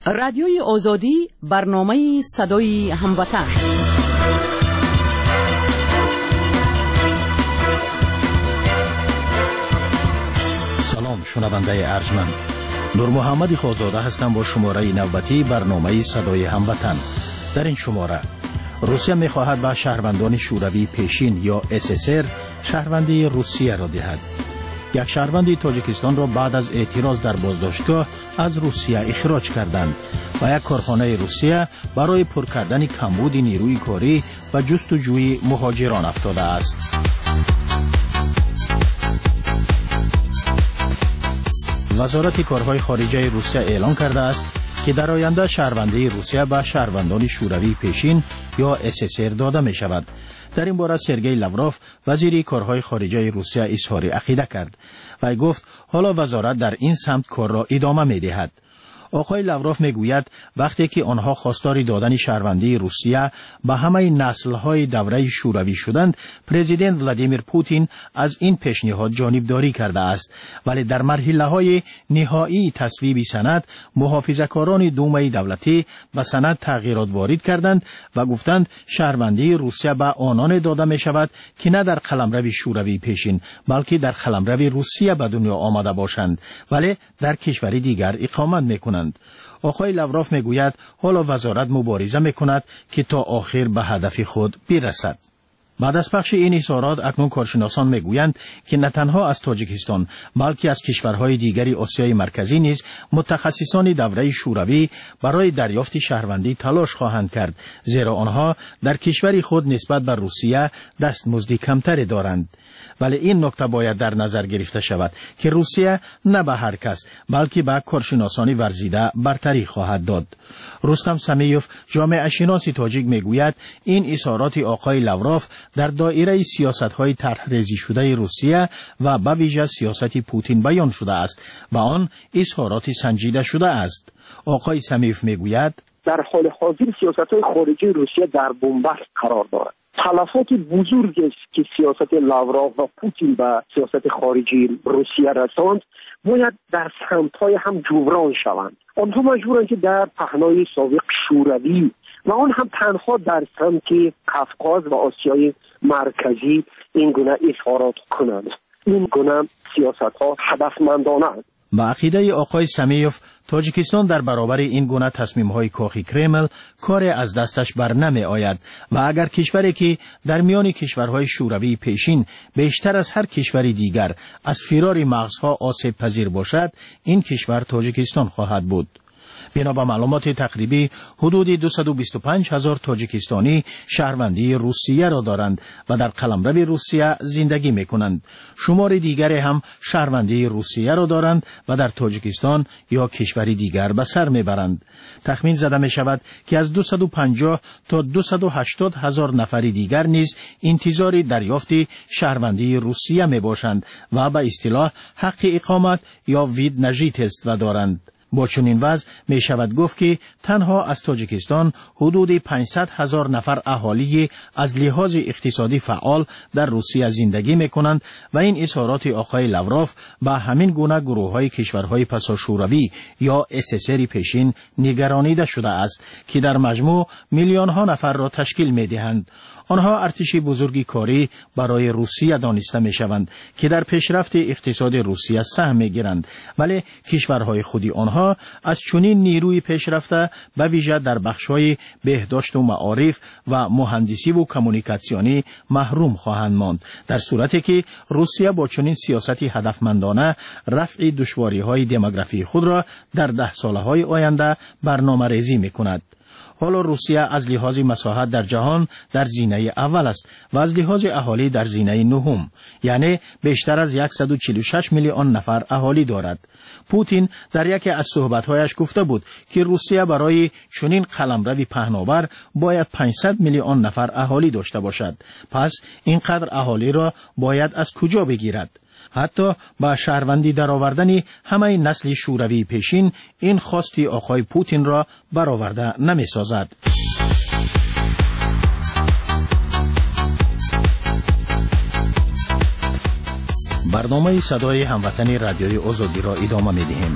رادیوی آزادی برنامه صدای هموطن. سلام شنونده ارجمند، نور محمد خوزاده هستم با شماره نوبتی برنامه صدای هموطن. در این شماره روسیه می‌خواهد به شهروندان شوروی پیشین یا SSR شهروندی روسیه را دهد. یک شهروند تاجیکستان را بعد از اعتراض در بازداشتگاه از روسیه اخراج کردند و یک کارخانه روسیه برای پر کردن کمبود نیروی کاری و جستجوی مهاجران افتاده است. وزارت کارهای خارجه روسیه اعلام کرده است که در آینده شهروندی روسیه به شهروندان شوروی پیشین یا SSR داده می شود. در این باره سرگئی لاوروف وزیر کارهای خارجه روسیه اظهار عقیده کرد و گفت حالا وزارت در این سمت کار را ادامه می دهد. آقای لاوروف میگوید وقتی که آنها خواستار دادن شهروندی روسیه به همه نسل‌های دوره شوروی شدند، پرزیدنت ولادیمیر پوتین از این پیشنهاد جانبداری کرده است، ولی در مرحله‌های نهایی تصویب سند محافظه‌کاران دومه دولتی به سند تغییرات وارد کردند و گفتند شهروندی روسیه به آنان داده می شود که نه در قلمرو شوروی پیشین بلکه در قلمرو روسیه به دنیا آمده باشند ولی در کشوری دیگر اقامت می‌کنند. آقای لاوروف میگوید حالا وزارت مبارزه میکند که تا آخر به هدف خود برسد. بعد از پخش این اظهارات اکنون کارشناسان میگویند که نه تنها از تاجیکستان بلکه از کشورهای دیگری آسیای مرکزی نیز متخصصان دوره شوروی برای دریافت شهروندی تلاش خواهند کرد، زیرا آنها در کشور خود نسبت به روسیه دستمزدی کمتری دارند. ولی این نکته باید در نظر گرفته شود که روسیه نه به هر کس بلکه به کارشناسان ورزیده برتری خواهد داد. رستم سمیوف جامعه شناس تاجیک میگوید این اظهارات آقای لاوروف در دایره سیاست‌های طرح‌ریزی شده روسیه و به ویژه سیاست پوتین بیان شده است و آن اظهارات سنجیده شده است. آقای سمیوف میگوید در حال حاضر سیاست‌های خارجی روسیه در بنبست قرار دارد. تلفات بزرگی است که سیاست لاوروف و پوتین به سیاست خارجی روسیه رساند باید در سمت‌های هم جبران شوند. آنها مجبورند که در پهنای سابق شوروی و آن هم تنها در سمت قفقاز و آسیای مرکزی این گونه اظهارات کنند. این گونه سیاست‌ها هدفمندانه است. با عقیده آقای سمیوف تاجیکستان در برابر این گونه تصمیم‌های کاخ کرمل کار از دستش بر نمی آید و اگر کشوری که در میان کشورهای شوروی پیشین بیشتر از هر کشوری دیگر از فرار مغزها آسیب پذیر باشد، این کشور تاجیکستان خواهد بود. بنا به معلومات تقریبی حدود 225,000 تاجیکستانی شهروندی روسیه را دارند و در قلمرو روسیه زندگی می کنند. شمار دیگری هم شهروندی روسیه را دارند و در تاجیکستان یا کشوری دیگر به سر می برند. تخمین زده می شود که از 250 تا 280,000 نفر دیگر نیز انتظار دریافت شهروندی روسیه می باشند و به اصطلاح حق اقامت یا وید نژیتست و دارند. با چنین وضع می شود گفت که تنها از تاجیکستان حدود 500,000 نفر اهالی از لحاظ اقتصادی فعال در روسیه زندگی می کنند و این اظهارات آقای لاوروف به همین گونه گروه های کشورهای پساشوروی یا SSR پیشین نگرانیده شده است که در مجموع میلیون ها نفر را تشکیل می دهند. آنها ارتش بزرگی کاری برای روسیه دانسته می شوند که در پیشرفت اقتصاد روسیه سهم می گیرند، ولی کشورهای خودی آنها از چنین نیروی پیشرفته به ویژه در بخش‌های بهداشت و معارف و مهندسی و کمونیکاسیونی محروم خواهند ماند، در صورتی که روسیه با چنین سیاستی هدفمندانه رفع دشواری‌های دموگرافی خود را در 10 سالهای آینده برنامه‌ریزی می‌کند. حالا روسیه از لحاظ مساحت در جهان در زینه اول است و از لحاظ اهالی در زینه نهم، یعنی بیشتر از 146 میلیون نفر اهالی دارد. پوتین در یکی از صحبت‌هایش گفته بود که روسیه برای چنین قلمرو پهناور باید 500 میلیون نفر اهالی داشته باشد. پس اینقدر اهالی را باید از کجا بگیرد؟ حتی با شهروندی درآوردن همه نسل شوروی پیشین این خواستی آقای پوتین را برآورده نمی‌سازد. برنامه صدای هموطن رادیوی آزادی را ادامه می‌دهیم.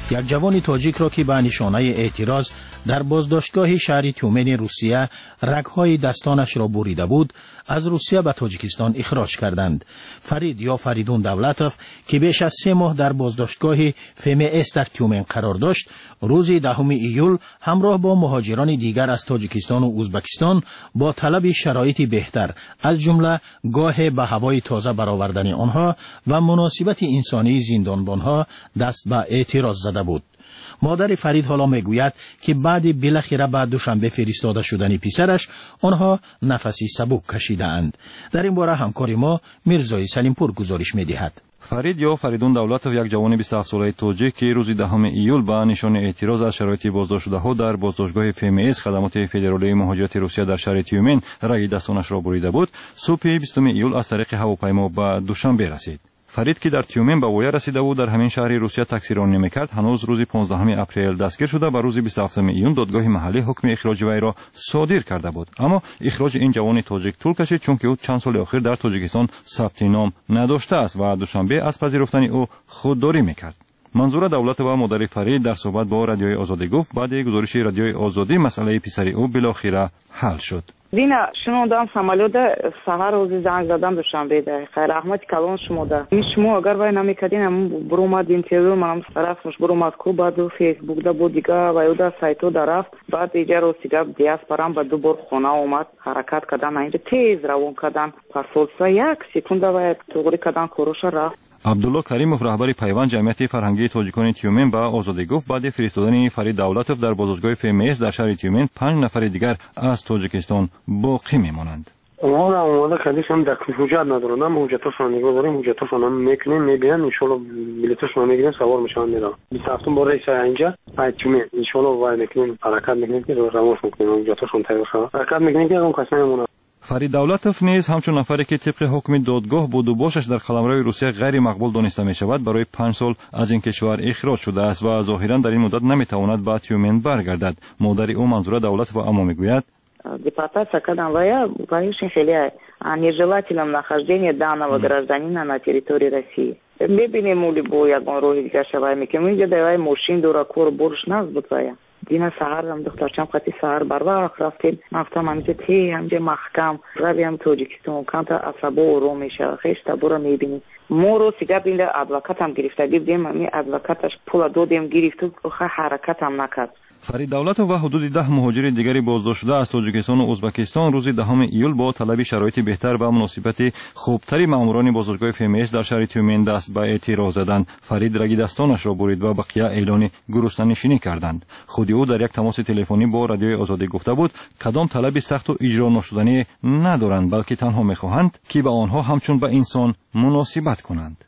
یک جوان تاجیک را که به نشانه اعتراض در بازداشتگاه شهر تیومن روسیه رگ‌های دستانش را بریده بود، از روسیه به تاجیکستان اخراج کردند. فرید یا فریدون دولتوف که بیش از 3 ماه در بازداشتگاه FMS در تیومن قرار داشت، روز 10 ایول همراه با مهاجران دیگر از تاجیکستان و ازبکستان با طلب شرایط بهتر، از جمله گاه به هوای تازه برآوردن آنها و مناسبت انسانی زندانبانها، دست به اعتراض زده بود. مادر فرید حالا میگوید که بعد بالاخره بعد دوشنبه فرستاده شدن پسرش آنها نفسی سبک کشیدند. در این باره همکار ما میرزای سلیمپور گزارش میدهد. فرید یا فریدون دولتوف یک جوان 27 ساله تاجیک که روز 10 ایول به نشان اعتراض از شرایط بازداشت شده‌ها در بازداشتگاه FMS خدمات فدرالی مهاجرت روسیه در شهر تیومن رگ دستانش را بریده بود، صبح 20 ایول از طریق هواپیما به دوشنبه رسید. فرید که در تیومن به ویا رسیده بود در همین شهر روسیه تاکسیرانی میکرد، هنوز روز 15 اپریل دستگیر شده و روز 27 ایون دادگاه محلی حکم اخراج وی را صادر کرده بود. اما اخراج این جوان تاجیک طول کشید چون که او چند سال اخیر در تاجیکستان ثبت نام نداشته است و دوشنبه از پذیرفتن او خودداری میکرد. منظور دولت و مادر فرید در صحبت با رادیوی آزادی گفت بعد گزارش رادیوی آزادی مسئله پسری او بالاخره حل شد. دینا شنودم سامالیات سحر روزی زنگ زدم دوشنبه دقیقه رحمت کلان شما شما اگر وای نمیکردین بروماد اینترویو منم رفتمش بروماد کو بعد فیسبوک دا بود دیگه و یودا سایتو رفت بعد اینجا روسیگا دیاسپورام با دو بار خونه اومد حرکت کردن اینجا تیز روان کردن پاسولسا یک سکند و توغری کردن کوروش رفت. عبدالله کریموف رهبر پیوند جمعیت فرهنگی تاجیکان تیومن به آزادی گفت بعد فرستادن فرید دولتوف در بازداشتگاه FMS در شهر تیومن 5 نفر دیگر از تاجیکستان باقی میمانند. ما را اومده کلیشون در حجت ندارن، ما حجتاشون نگاه داریم، حجتاشون هم میکنیم، میبینن ان شاء الله بلیطشون میگیرن سوار میشن میرن. 27 با رئیس اینجا تیومن ان شاء الله وای میکنیم حرکت میکنیم که روانش میکنیم، حجتاشون تایید شد حرکت میکنیم که اون کسایی فرید دولتوف نیز همچون نفری که طبق حکم دادگاه بود و باشش در قلمرو روسیه غیر مقبول دانسته می شود برای 5 سال از این کشور اخراج شده است و ظاهرا در این مدت نمیتواند به تیومن برگردد. مادر او منظور دولت و اما میگوید депортация когда очень خیلی нежелательном нахождении данного гражданина на территории России. ببینیم مولی با یگان روحی دیگر شوی میکنم اینجا دوای ماشین دورا کور برش نزد بود ویا دینا سهر هم دخترچم قطعی سهر بر وقت رفتیم مفتم همینجا تی همینجا محکم رویم تاجیکستان کانتا عصبا و رو میشه خیش تبورا میبینیم ما رو سیگه بینده ادوکت هم گرفته دیدیم همی ادوکتش پول دادیم گرفت و حرکت هم نکرد. فرید دولتوف و حدود 10 مهاجر دیگری بازداشت شده از تاجیکستان و ازبکستان روز 10 ایول با طلب شرایط بهتر و مناسبت خوبتری ماموران بازداشتگاه FMS در شهر تیومن دست به اعتراض زدند. فرید رگ دستانش را برید و بقیه اعلان گرسنه‌نشینی کردند. خود او در یک تماس تلفنی با رادیوی آزادی گفته بود کدام طلب سخت و اجرا نشدنی ندارند بلکه تنها می‌خواهند که به آنها همچون به انسان مناسبت کنند.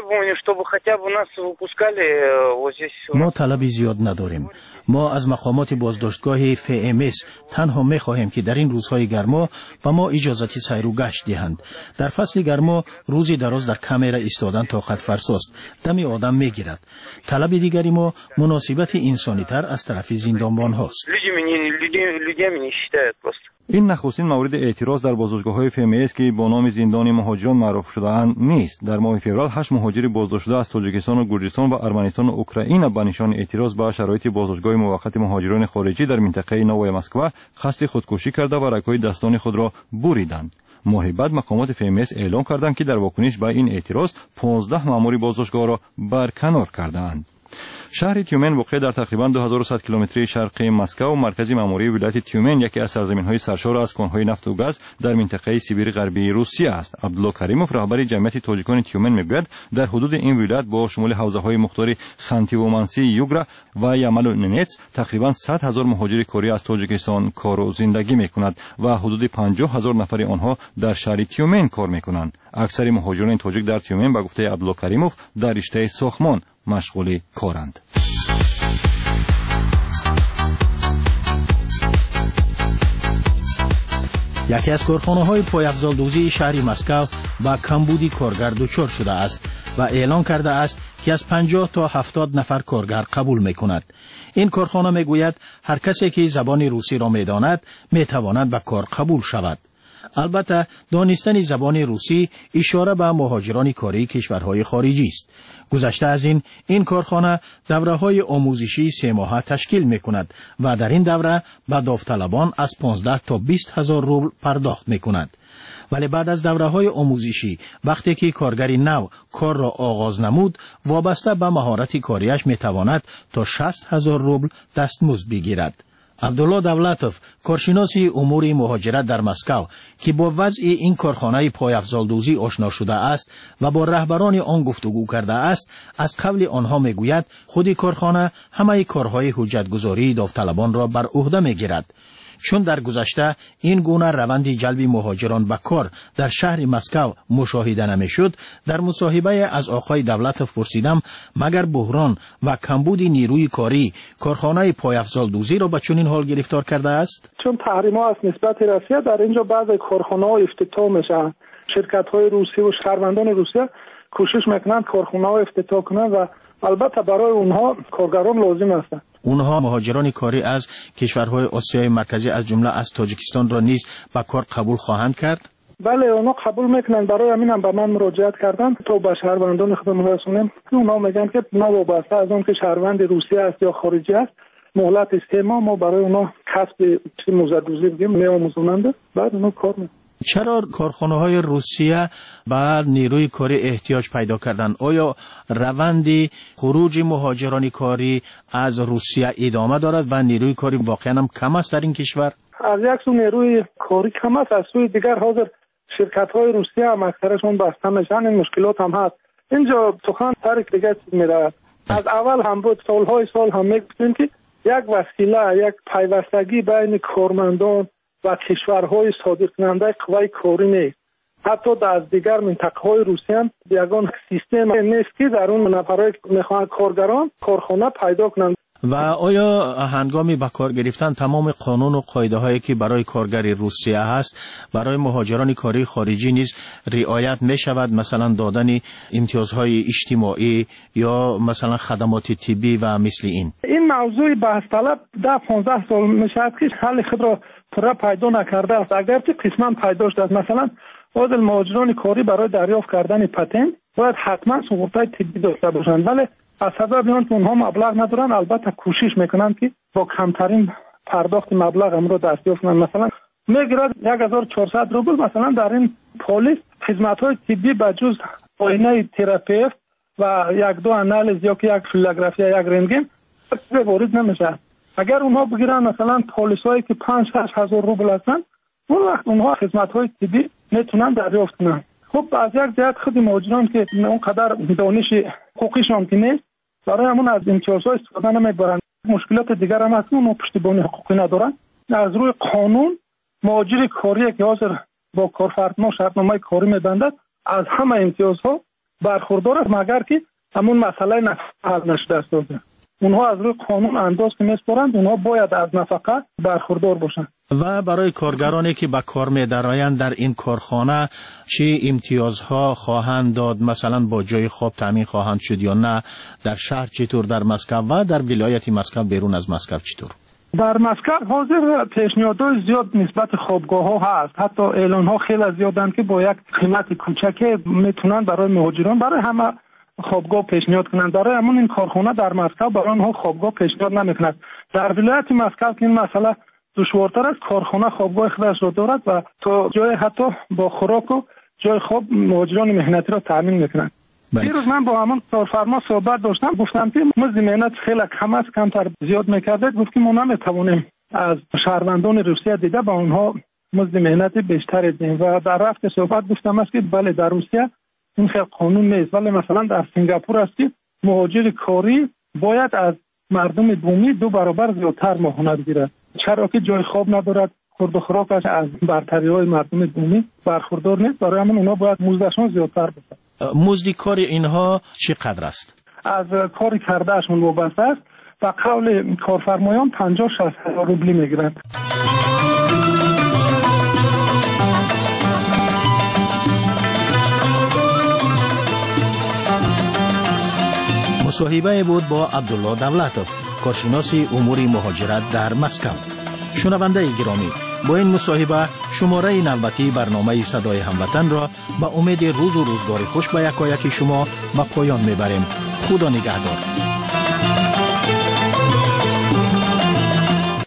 ما طلبی زیاد نداریم. ما از مقامات بازداشتگاه FMS تنها می خواهیم که در این روزهای گرما به ما اجازت سیر و گشت دهند. در فصل گرما روزی دراز در کامera ایستادن طاقت فرساست، دم آدم می گیرد. طلب دیگری ما مناسبت انسانی تر از طرف زندانبان هاست. این نخستین مورد اعتراض در بازداشتگاه‌های FMS که با نام زندان مهاجران معروف شده‌اند نیست. در ماه فوریه 8 مهاجر بازداشت شده از تاجیکستان و گرجستان و ارمنستان و اوکراین به نشان اعتراض به شرایط بازداشتگاه موقت مهاجران خارجی در منطقه نوای مسکو قصد خودکشی کرده و رگ‌های دستان خود را بریدند. ماه بعد مقامات FMS اعلام کردند که در واکنش به این اعتراض 15 مأمور بازداشتگاه را برکنار کردند. شهر تیومن واقع در تقریباً 2100 کیلومتری شرقی مسکو و مرکزی مأموری ولایت تیومن یکی از سرزمین‌های سرشار از کان‌های نفت و گاز در منطقه سیبیر غربی روسیه است. عبدالله کریموف رهبر جمعیت تاجیکان تیومن میگوید در حدود این ولایت با شمول حوزه‌های مختار خانتی-ومانسی، یوگرا و یامل و ننتس تقریباً 100,000 مهاجر کاری از تاجیکستان کار و زندگی می‌کنند و حدود 50,000 نفر آنها در شهر تیومن کار می‌کنند. اکثر مهاجران تاجیک در تیومن به گفته عبدالله کریموف در رشته ساختمان مشغول کارند. یکی از کارخانه‌های پایافزال‌دوزی شهر مسکو با کمبودی کارگر دچار شده است و اعلان کرده است که از 50 تا 70 نفر کارگر قبول می‌کند. این کارخانه می‌گوید هر کسی که زبان روسی را می‌داند می‌تواند به کار قبول شود. البته دانستن زبان روسی اشاره به مهاجران کاری کشورهای خارجی است. گذشته از این کارخانه دوره‌های آموزشی 3 ماهه تشکیل می‌کند و در این دوره به داوطلبان از 15 تا 20 هزار روبل پرداخت می‌کند. ولی بعد از دوره‌های آموزشی وقتی که کارگری نو کار را آغاز نمود، وابسته به مهارت کاریش می‌تواند تا 60 هزار روبل دستمزد بگیرد. عبدالله دولتوف، کارشناسی امور مهاجرت در مسکو که با وضع این کارخانه پایافزالدوزی آشنا شده است و با رهبران آن گفتگو کرده است، از قول آنها میگوید خود کارخانه همه کارهای حجتگذاری داوطلبان را بر عهده میگیرد. چون در گذشته این گونه روند جلب مهاجران به کار در شهر مسکو مشاهده نمیشد، در مصاحبه از آقای دولتوف پرسیدم مگر بحران و کمبود نیروی کاری کارخانه پایافزالدوزی را به چنین حال گرفتار کرده است؟ چون تحریم‌ها از نسبت روسیه در اینجا بعضی کارخانه‌ها افتتاح میشن. شرکت‌های روسی و شهروندان روسیه کوشش میکنند کارخانه‌ها افتتاح کنند و البته برای اونها کارگران لازم هستند. اونها مهاجران کاری از کشورهای آسیای مرکزی از جمله از تاجیکستان را نیز به کار قبول خواهند کرد؟ بله، اونا قبول میکنن. برای همین هم به من مراجعت کردن تا به شهروندان خودمون رسونیم. اونا میگن که نوابسته از اون که شهروند روسیه است یا خارجی است، مهلت 3 ماه ما برای اونا کسب موزدوزی بگیم میآموزونند، بعد اونا کار میکنن. چرا کارخانه‌های روسیه بعد نیروی کاری احتیاج پیدا کردن؟ آیا روند خروج مهاجران کاری از روسیه ادامه دارد و نیروی کاری واقعا هم کم است در این کشور؟ از یک سو نیروی کاری کم است، از سوی دیگر حاضر شرکت‌های روسیه هم اکثرشون بسته میشن. این مشکلات هم هست. اینجا سخن سر دیگه میره. از اول هم بود، سالهای سال هم میگفتیم که یک وسیله، یک پیوستگی بین کارمندان و کشورهای صادر کننده قوای کاری نیست. حتی در دیگر منطقه‌های روسیه هم یگان سیستم نیست که در اون نفرای میخوان کارگران کارخانه پیدا کنند. و آیا هنگامی به کار گرفتن تمام قانون و قاعده هایی که برای کارگری روسیه هست برای مهاجران کاری خارجی نیز رعایت می شود؟ مثلا دادن امتیازهای اجتماعی یا مثلا خدمات طبی و مثل این موضوع بحث طلب 10-15 سال می شود که حل خود را پورا پیدا نکرده است. اگر که قسما پیدا شده است، مثلا باید مهاجران کاری برای دریافت کردن پتنت باید حتما سقوطهای طبی داشته باشند، ولی از سبب اینکه اونها مبلغ ندارن البته کوشش میکنند که با کمترین پرداخت مبلغ هم رو دریافت کنند. مثلا میگیرد 1400 روبل مثلا در این پلیس خدمات‌های طبی بجز آینه تراپیست و 1-2 آنالیز یا که یک فیلوگرافی یا یک رنتگن وارد نمیشه. اگر اونها بگیرن مثلا پلیسایی که 5-6 هزار روبل هستن، اون وقت اونها خدمات‌های طبی میتونن دریافت کنن. خب از یک جهت خود مهاجران که اونقدر دانش حقوقیشان که نیست، برای همون از امتیازها استفاده نمیبرن. مشکلات دیگر هم هست، اونها پشتیبانی حقوقی ندارن. از روی قانون مهاجر کاری که حاضر با کارفرما شرطنامه کاری میبندد از همه امتیازها برخوردار است، مگر که همون مسئله حل نشده است. اونها از روی قانون انداز که میسپارند، اونها باید از نفقه برخوردار باشند. و برای کارگرانی که به کار می‌درآیند در این کارخانه چه امتیازها خواهند داد؟ مثلا با جای خواب تامین خواهند شد یا نه؟ در شهر چطور؟ در مسکو و در ولایت مسکو بیرون از مسکو چطور؟ در مسکو حاضر پیشنهادهای زیاد نسبت خوابگاه‌ها هست. حتی اعلان‌ها خیلی زیادن که با یک قیمت کوچک میتونن برای مهاجران برای همه خوابگاه پیشنهاد کنند. برای همون این کارخانه در مسکو برای آنها خوابگاه پیشنهاد نمی‌کند. در ولایت مسکو که این مسئله دشوارتر است، کارخانه خوابگاه خودش را دارد و تا جای حتی با خوراک و جای خواب مهاجران مهنتی را تامین می‌کنند. دیروز من با همون کارفرما صحبت داشتم، گفتم که مزد مهنت خیلی کم است، کمتر زیاد می‌کرده. گفت که ما نمی‌توانیم از شهروندان روسیه دیگه با اونها مزد مهنت بیشتر بدیم و در رفت صحبت گفتم است که بله در روسیه این خیلی قانون نیست، ولی مثلا در سنگاپور است که مهاجر کاری باید از مردم بومی 2 برابر زیادتر ماهانه بگیرد، چرا که جای خواب ندارد، خورد و خوراکش از برتری‌های مردم بومی برخوردار نیست. برای همین اونا باید مزدشون زیادتر بشه. مزد کار اینها چقدر است؟ از کاری کردهشون وابسته است. و قول کارفرمایان 50-60 هزار روبلی میگیرند. مصاحبه بود با عبدالله دولتوف. کارشناس امور مهاجرت در مسکو. شنونده گرامی، با این مصاحبه شماره نوبتی برنامه صدای هموطن را با امید روز و روزگار خوش به یکایک شما به پایان میبریم. خدا نگهدار.